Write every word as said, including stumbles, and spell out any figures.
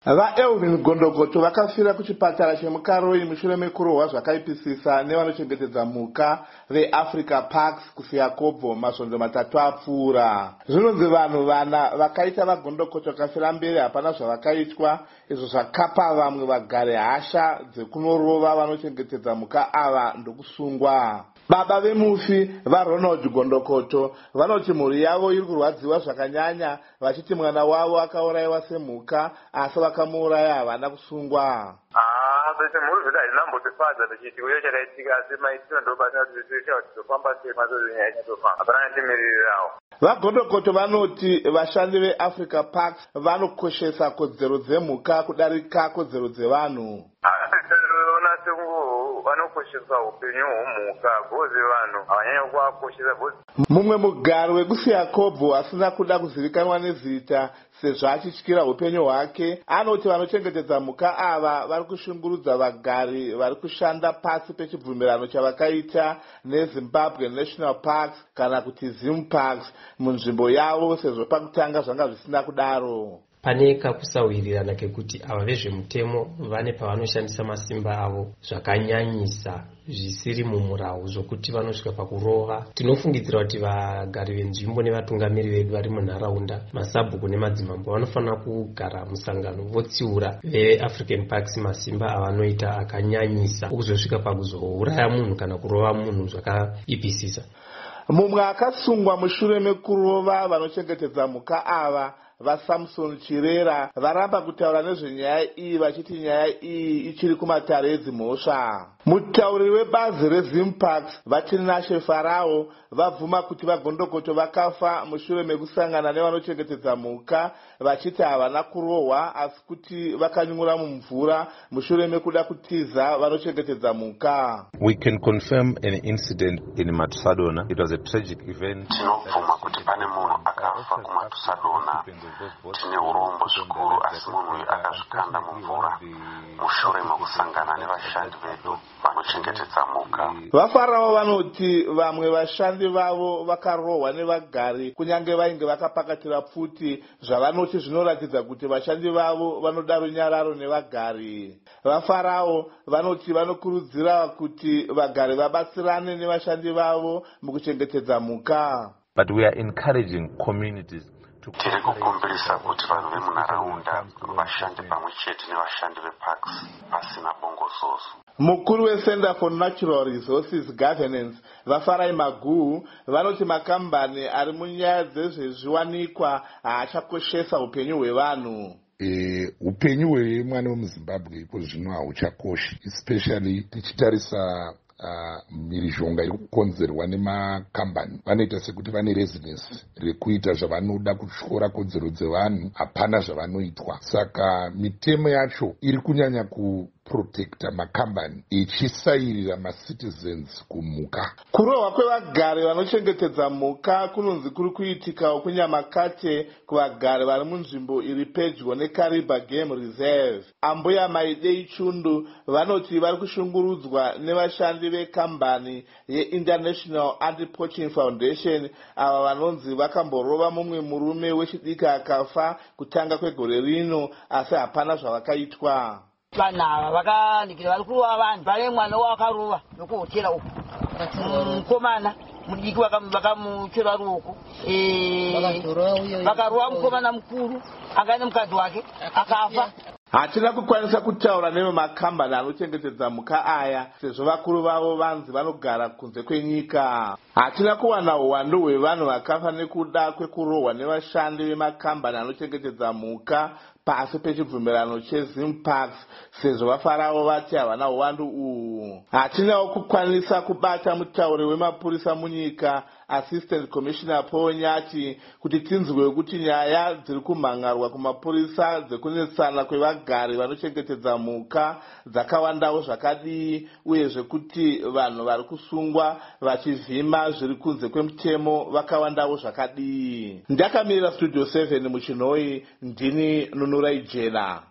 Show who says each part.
Speaker 1: VaElvin Gondogoto vakafira kuchipatara chemuKaroi mushure mekurohwa zvakaipisisa nevanochengetedza mhuka veAfrica Parks kusiya kobvo masvondo matatu apfuura. Zvinonzi vanhu vana vakaita vaGondogoto vakafira mberi hapana zvavakaitwa, izvo zvakapa vamwe vagare hasha dzekunorova vanochengetedza mhuka ava ndokusungwa. Baba vemufi vaRonald Gondogoto vanoti mhuri yavo iri kurwadziwa zvakanyanya vachiti mwana wavo akaurayiwa semhuka asi vakamuuraya havana kusungwa.
Speaker 2: Ah, bese mhuri zvedu hazinambotifadza tichiti uye chakaitika asi maitiro ndobatira kuti tichawa tizofamba sei mazozvinyaya ichitofamba hapana netimirirawo.
Speaker 1: VaGondogoto vanoti vashandi veAfrica Parks vanokoshesa kodzero dzemhuka kudarika kodzero dzevanhu.
Speaker 2: Vanokoshesa upenyu hwemhuka gozi vanhu havanyanya kuvakoshesa gozi.
Speaker 1: Mumwe mugari wekusiya kobvo asina kuda kuzivikanwa nezita sezvo achityira upenyu hwake anoti vanochengetedza mhuka ava vari kushungurudza vagari vari kushanda pasi pechibvumirano chavakaita neZimbabwe National Parks kana kuti Zim Parks munzvimbo yavo sezvo pakutanga zvanga zvisina kudaro.
Speaker 3: Pane kakusawirirana kekuti ava vezvemutemo vane pavanoshandisa masimba avo zvakanyanyisa zvisiri mumurau zvokuti vanosvika pakurova. Tinofungidzira kuti vagari venzvimbo nevatungamiri vedu vari munharaunda masabhuku nemadzimambo vanofanira kugara musangano votsiura veAfrican Parks masimba avanoita akanyanyisa ukuzosvika pakuzouraya munhu kana kurova munhu zvakaipisisa.
Speaker 1: Mumwe akasungwa mushure mekurova vanochengetedza mhuka ava vaSamson Chirera varamba kutaura nezvenyaya iyi vachiti nyaya iyi ichiri kumatare edzimhosva. Mutauriri webazi reZim Parks vaChinashe Farao vabvuma kuti vaGondogoto vakafa mushure mekusangana nevanochengetedza mhuka vachiti havana kurohwa asi kuti vakanyungura mumvura mushure mekuda kutiza vanochengetedza mhuka.
Speaker 4: We can confirm an incident in Matusadona. It was a tragic event.
Speaker 5: Tinobvuma kuti pane munhu akafa kuMatusadona. Tine urombo zvikuru asi munhu uyu akazvikanda mumvura mushure mekusangana nevashandi vedu vanochengetedza mhuka.
Speaker 1: VaFarao vanoti vamwe vashandi vavo vakarohwa nevagari kunyange vainge vakapakatira pfuti zvavanoti zvinoratidza kuti vashandi vavo vanoda runyararo nevagari. VaFarao vanoti vanokurudzira kuti vagari vabatsirane nevashandi vavo mukuchengetedza mhuka.
Speaker 4: But we are encouraging communities
Speaker 5: tiri kukumbirisa kuti vanhu vemunharaunda vashande pamwe chete nevashandi veparks pasina bongozozo.
Speaker 1: Mukuru weCenter for Natural Resources Governance vaFarai Maguhu vanoti makambani ari munyaya dzezvezviwanikwa haachakoshesa upenyu hwevanhu.
Speaker 6: E, upenyu hwemwana wemuZimbabwe ipo zvino hauchakoshi, especially tichitarisa Uh, mhirizhonga iri kukonzerwa nemakambani. Vanoita sekuti vane residence rekuita zvavanoda kutyora kodzero dzevanhu, hapana zvavanoitwa. Saka mitemo yacho iri kunyanya kuprotecta makambani ichisairira macitizens kumhuka.
Speaker 1: Kurohwa kwevagari vanochengetedza mhuka kunonzi kuri kuitika kunyamakate kuvagari vari munzvimbo iri pedyo neKariba Game Reserve. Ambuya Maidei Chundu vanoti vari kushungurudzwa nevashandi vekambani yeInternational Anti-Poaching Foundation ava vanonzi vakamborova mumwe murume wechidiki akafa kutanga kwegore rino asi hapana zvavakaitwa.
Speaker 7: Vanhu ava vakanikira vari kurova vanhu pane mwana wakarova nokuhotera uku mukomana mudiki vakamuchora ruoko vakarova mukomana mukuru anga nemukadzi wake akafa.
Speaker 1: Hatina kukwanisa kutaura nevemakambani anochengetedza mhuka aya sezvo vakuru vavo vanzi vanogara kunze kwenyika. Hatina kuwana uwandu hwevanhu vakafa nekuda kwekurohwa nevashandi vemakambani anochengetedza mhuka pasi pechibvumirano cheZim Parks sezvo vaFarao vati havana uwandu uhu. Hatinawo kukwanisa kubata mutauri wemapurisa munyika Assistant Commissioner Paul Nyati kuti tinzwe kuti nyaya dziri kumhangarwa kumapurisa dzekunetsana kwevagari vanochengetedza mhuka dzakawandawo zvakadii uye zvekuti vanhu vari kusungwa vachivhima zviri kunze kwemutemo vakawandawo zvakadii. Ndakamirira Studio seven muChinoi, ndini Nunurai Jena.